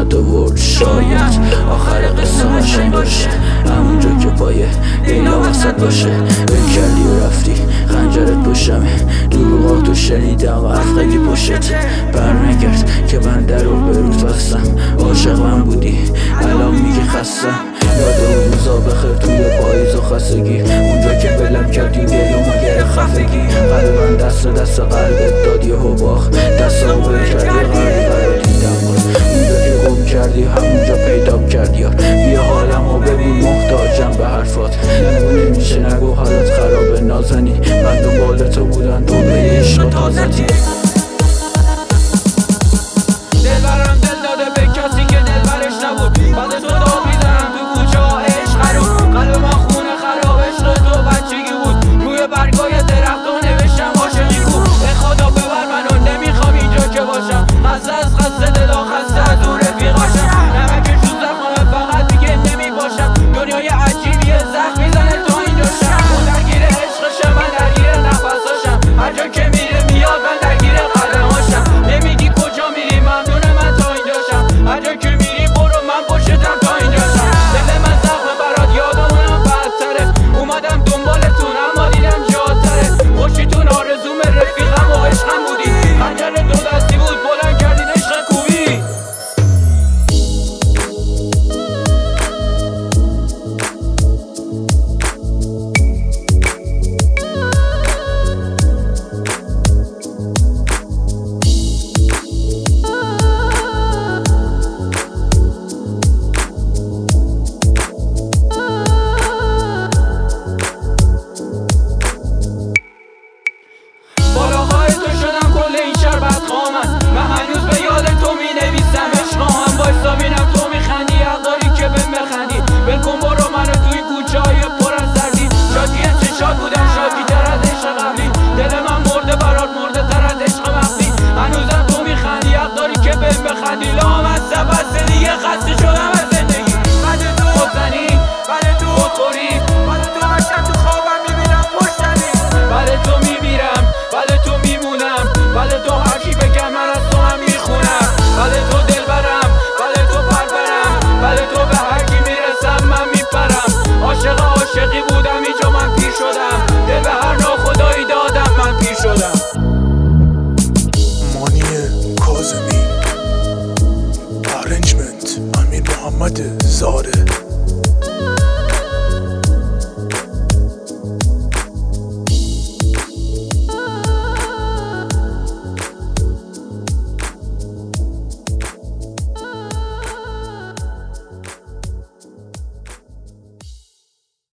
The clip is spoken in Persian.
رد آورد. شاید آخر قصه قشنگ باشه، همونجا که پای لیلا وسط باشه. ول کردی و رفتی خنجرت پشتمه، دروغاتو شنیدم و حرف خیلی پشتت. برنگرد که من در رو به روت بستم، عاشق من بودی الان میگی خستم. یاد روزا بخیر توی پاییز و خستگی، اونجا که بلم کردی گلومو گره خفگی. قلبم دست قلبت داد یه باخ، دستم بل کردی قلبی برا دیدم باز. اونجا که گم کردی همونجا پیدا کردی یار. بیا حالمو ببین محتاجم به حرفات، نمیشه نگو حالت خرابه نازنی. من دنبال تو بودم تو به عشق تازتی. دلبرم دل داده به کسی که دلبرش نبود، بعد تو داد میزنم تو کوچه ها عشق خروب. قلب من خونه خراب عشق تو بچگی بود، روی برگای درختان نوشتم عاشقی کو. به خدا ببر منو نمیخوام اینجا که باشم، خسته دلا خسته از اون رفیقاشم. نمکش تو زخمه فقط دیگه نمیباشم، دنیای عجیبیه زخم میزنه تا اینجا شم. اون درگیر عشقشم من درگیر نفساشم، هر جا که میره میاد من درگیر قدماشم. نمیگی کجا میری ممنون من تا اینجاشم، هر جا که میری برو من پشتم تا اینجاشم. دل من زخمه برات یادمونم بدتره، اومدم دنبالتون اما دیدم جاتره. خوشیتون آرزوم رفیقم و عشقم بودی، خنجر دو دستی بود بلند کردین عشق کوبی. بالاهای تو شدم کل این شهر بدخوامن، من هنوز به یاد تو می نویسم عشقام. وایسا بینم تو میخندی، حق داری که بهم بخندی. بلکن برو منو توی کوچه های پر از سردی، شادی چشات بودم شادی تر از عشق قبلی. دل من مرده برات مرده تر از عشق مخفی، هنوزم تو میخندی حق داری که بهم بخندی. لامصب بس دیگه خسته شدم از زندگی. بعد تو خودزنی، بعد تو خودخوری، بعد تو هشتم تو خوابم میبینم پشتمی. بعد تو میمیرم، بعد تو میمونم، بعد تو هرچی بگم من از تو هم میخونم. بعد تو دلبرم، بعد تو پربرم، بعد تو به هرکی میرسم من میپرم. عاشقی بودم اینجا من پیر شدم، دل به هر ناخدایی دادم من پیر شدم. مانی کاظمی، ارنجمنت امیر محمد زاده.